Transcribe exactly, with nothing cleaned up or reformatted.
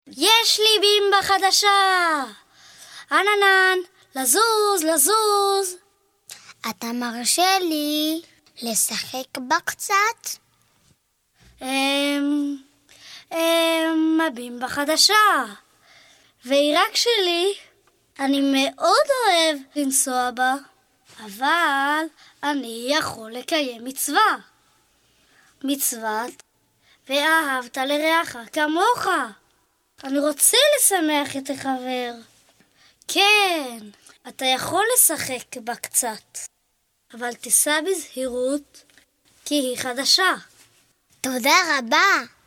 יש לי בימבה חדשה! עננן, לזוז, לזוז. אתה מרשה לי לשחק בה קצת? אמ... אמ... הבימבה חדשה. והיא רק שלי. אני מאוד אוהב לנסוע בה. אבל אני יכול לקיים מצווה. מצוות ואהבת לרעך כמוך. אני רוצה לשמח את החבר. כן, אתה יכול לשחק בה קצת, אבל תיסע בזהירות, כי היא חדשה. תודה רבה.